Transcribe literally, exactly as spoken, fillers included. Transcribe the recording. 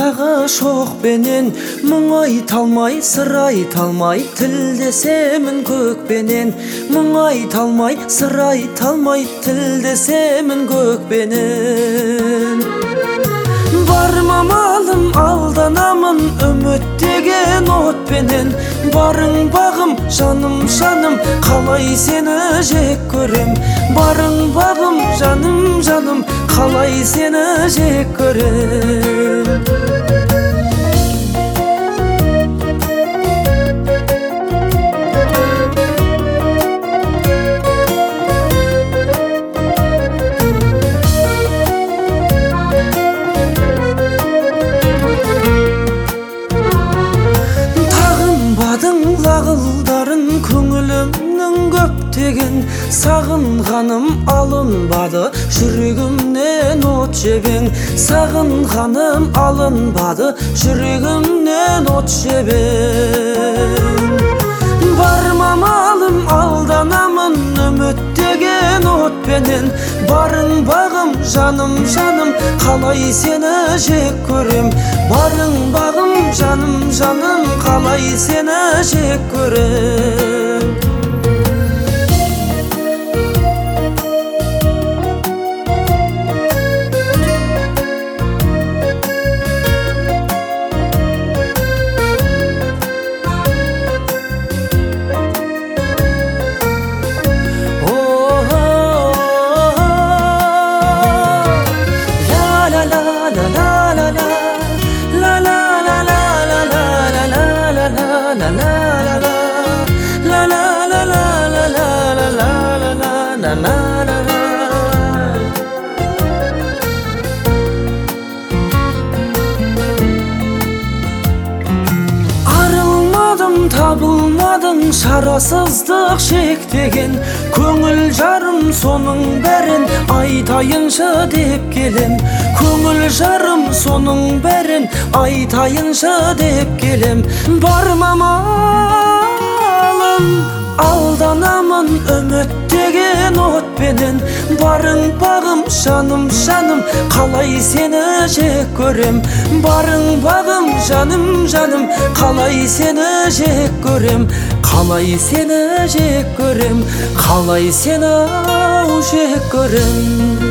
Дағы шоқпенен мұң айта алмай, сыр айта алмай, тілдесемін көкпенен. Мұң айта алмай, сыр айта алмай, тілдесемін көкпенен. Барма малым, алданамын үміттеген отпенен. Барың бағым, жаным жаным, қалай сені жек көрем. Барың бағым, жаным жаным, қалай сені жек көрем. Лағылдарын көңілімнің көптеген, сағынғаным алынбады, жүрегімнен от жебең. Сағынғаным алынбады, жүрегімнен от жебең. Барма малым, алданамын үміттеген отпенен. Барың бағым, жаным жаным, қалай сені жек көрем. Барың бағым, жаным жаным, қалай сені жек көрем. Арылмадым, табылмадың, шарасыздық шектеген. Көңіл жарым соның бәрін айтайыншы деп келем. Көңіл жарым соның бәрін айтайыншы деп келем. Барма малым, алданамын үміттеген отпенен. Барың бағым, жаным жаным, қалай сені жек көрем. Барың бағым, жаным жаным, қалай сені жек көрем. Қалай сені жек көрем, қалай сені жек көрем.